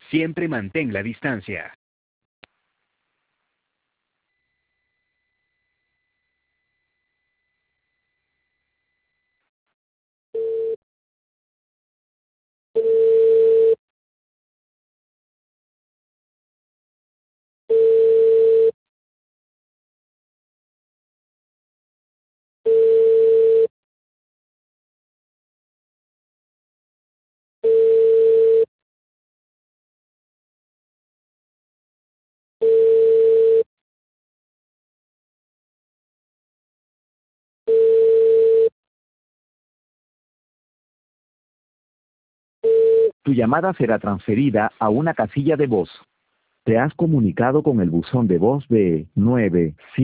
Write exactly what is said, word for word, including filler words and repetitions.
Siempre mantén la distancia. Tu llamada será transferida a una casilla de voz. Te has comunicado con el buzón de voz de nueve